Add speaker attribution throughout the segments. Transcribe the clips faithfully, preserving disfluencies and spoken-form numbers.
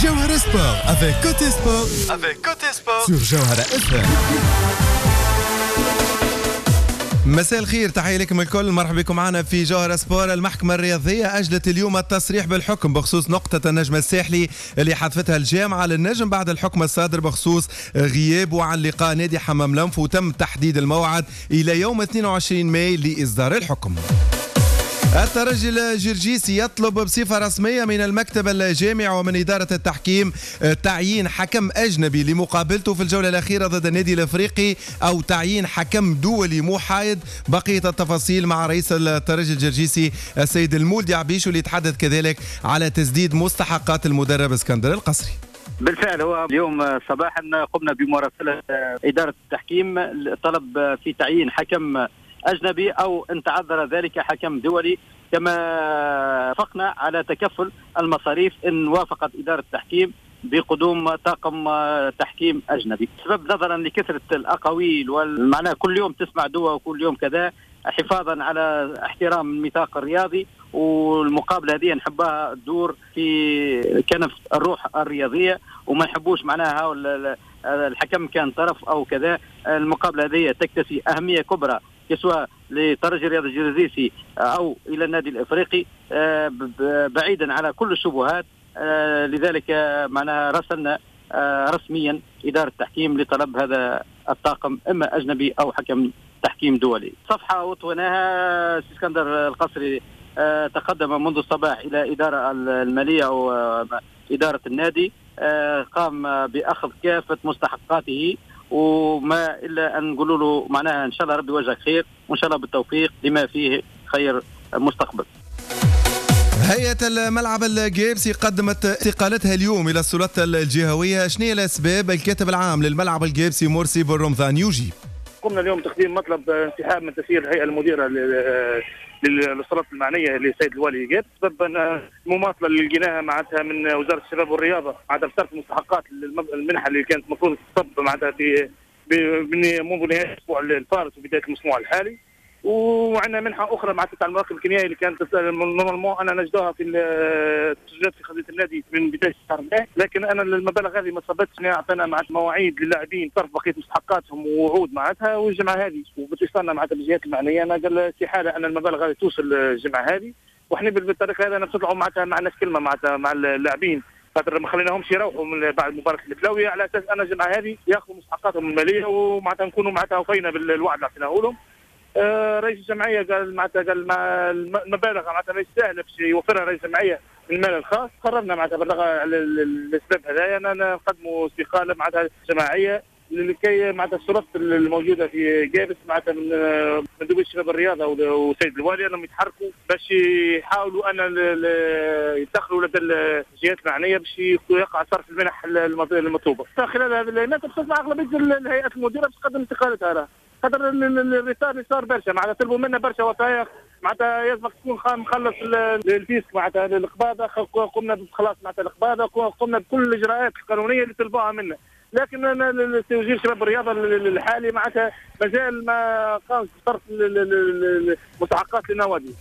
Speaker 1: Jawhara Sport avec Côté Sport avec Côté Sport sur Jawhara اف ام. مساء الخير، تحية لكم الكل، مرحبا بكم معنا في جوهرة سبور. المحكمة الرياضية أجلت اليوم التصريح بالحكم بخصوص نقطة النجم الساحلي اللي حذفتها الجامعة للنجم بعد الحكم الصادر بخصوص غيابه عن لقاء نادي حمام لنف، وتم تحديد الموعد إلى يوم اثنين وعشرين ماي لإصدار الحكم. الترجي الجرجيسي يطلب بصفة رسمية من المكتب الجامعي ومن إدارة التحكيم تعيين حكم أجنبي لمقابلته في الجولة الأخيرة ضد النادي الأفريقي، أو تعيين حكم دولي محايد. بقية التفاصيل مع رئيس الترجي الجرجيسي السيد المولدي عبيش، اللي يتحدث كذلك على تسديد مستحقات المدرب اسكندر القصري.
Speaker 2: بالفعل هو اليوم صباحا قمنا بمراسلة إدارة التحكيم طلب في تعيين حكم أجنبي أو إن تعذر ذلك حكم دولي، كما وافقنا على تكفل المصاريف إن وافقت إدارة التحكيم بقدوم طاقم تحكيم أجنبي. سبب نظرا لكثرة الأقاويل والمعنى كل يوم تسمع دوا وكل يوم كذا، حفاظا على احترام الميثاق الرياضي، والمقابلة هذه نحبها تدور في كنف الروح الرياضية، وما نحبوش معناها الحكم كان طرف أو كذا. المقابلة هذه تكتسي أهمية كبرى سواء لترجي الرياضي الجرجيسي أو إلى النادي الإفريقي بعيدا على كل الشبهات. لذلك معناها راسلنا رسميا إدارة التحكيم لطلب هذا الطاقم، إما أجنبي أو حكم تحكيم دولي. صفحة وطوناها اسكندر القصري تقدم منذ الصباح إلى إدارة المالية أو إدارة النادي، قام بأخذ كافة مستحقاته، وما إلا أن نقول له معناها إن شاء الله ربي وجهك خير، وإن شاء الله بالتوفيق لما فيه خير مستقبل.
Speaker 1: هيئة الملعب الجيبسي قدمت استقالتها اليوم إلى السلطات الجهوية. شنو هي الأسباب؟ الكاتب العام للملعب الجيبسي مرسي بن رمضان يجيب.
Speaker 3: قمنا اليوم تقديم مطلب انسحاب من تسيير الهيئة المديرة للسلطات المعنيه للسيد الوالي جيب، بسبب المماطله اللي لقيناها معناتها من وزاره الشباب والرياضه معناتها بصرف مستحقات المنحه اللي كانت المفروض تصب معناتها في منذ نهايه الاسبوع الفارط وبدايه المسموع الحالي. وعندنا منحه اخرى مع تاع المراكب الكيميائي اللي كانت نورمالمون انا نجدوها في التسجيلات في خزينه النادي من بدايه الشهر الماضي، لكن انا المبالغ هذه ما صبتش. اعطينا معناتها مواعيد للاعبين صرف بقيه مستحقاتهم ووعود معناتها والجمعه هذه، وباتصالنا معناتها بالجهات المعنيه انا قال استحاله ان المبالغ هذه توصل الجمعه هذه، واحنا بالطريقه هذه نطلعوا معناتها ما عندناش كلمه معناتها مع اللاعبين، خاطر ما خليناهمش يروحوا من بعد مباراه الكلاويه على اساس ان الجمعه هذه ياخذوا مستحقاتهم الماليه، ومعناتها نكونوا معناتها وفينا بالوعد اللي اعطيناه لهم. آه رئيس الجمعيه قال معناتها قال مع المبالغ معناتها ما يستاهل باش يوفرها رئيس الجمعيه من المال الخاص. قررنا معناتها بالرغم على الاسباب هذايا اننا نقدموا استقاله معناتها جماعيه لكي معناتها السلطات الموجوده في جابس معناتها من من دوله الشباب الرياضه وسيد الوالي انهم يتحركوا باش يحاولوا ان يدخلوا لدى الجهات المعنيه باش يقع صرف المنح المطلوبه. خلال هذه الايامات اتصلنا اغلبيه الهيئات المديره باش تقدم استقالتها لها، خاطر الريتار اللي صار برشا معناتها طلبوا منا برشا وثائق معناتها يلزمك تكون مخلص الفيسك معناتها القباضه، قمنا بخلاص معناتها القباضه، قمنا بكل الاجراءات القانونيه اللي طلبوها منا، لكن وزير الشباب الرياضه الحالي معناتها مازال ما قامش بصرف المستحقات للنوادي.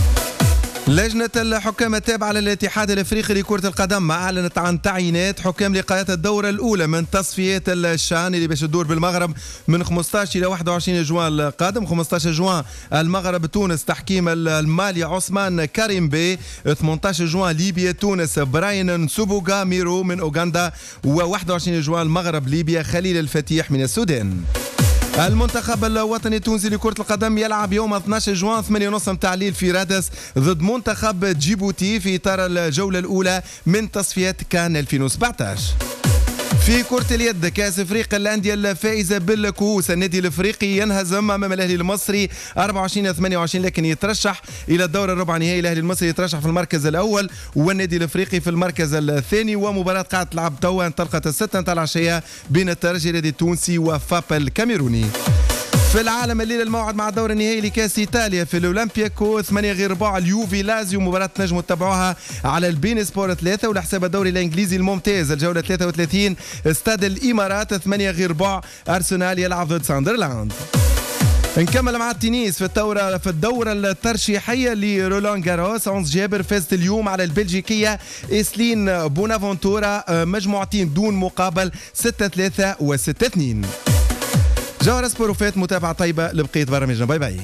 Speaker 1: لجنة الحكام التابعة للاتحاد الافريقي لكرة القدم اعلنت عن تعيينات حكام لقاءات الدورة الاولى من تصفيات الشان اللي باش تدور بالمغرب من خمسطاش الى واحد وعشرين جوان القادم. خمسطاش جوان المغرب تونس تحكيم المالي عثمان كريم بي، ثمنطاش جوان ليبيا تونس براين سوبوغا ميرو من اوغندا، و واحد وعشرين جوان المغرب ليبيا خليل الفتيح من السودان. المنتخب الوطني التونسي لكرة القدم يلعب يوم اثناش جوان ثمانية ونص متاع الليل في رادس ضد منتخب جيبوتي في إطار الجولة الأولى من تصفيات كان ألفين وسبعطاش. في كرة اليد كأس افريقيا الأندية الفائزة بالكؤوس، النادي الافريقي ينهزم امام الاهلي المصري أربعة وعشرين ثمانية وعشرين، لكن يترشح الى الدور الربع نهائي. الاهلي المصري يترشح في المركز الاول والنادي الافريقي في المركز الثاني. ومباراة قاعدة تلعب توا انطلقت الستة نتاع العشية بين الترجي الرياضي التونسي وفابا الكاميروني. في العالم الليله الموعد مع الدور النهائي لكاس ايطاليا في الاولمبياكو ثمانية غير ربع اليوفي لازيو، مباراه تنجموا تتابعوها على البين سبورت ثلاثة. ولحساب الدوري الانجليزي الممتاز الجوله ثلاثة وثلاثين استاد الامارات ثمانية غير ربع ارسنال يلعب ضد ساندرلاند. نكمل مع التنس في الدورة في الدورة الترشيحية لرولان جاروس. أونس جابر فازت اليوم على البلجيكية إسلين بونافونتورا مجموعتين دون مقابل ستة ثلاثة و ستة اثنين. جوهر سبور وفات متابعة طيبة لبقية برامجنا. باي باي.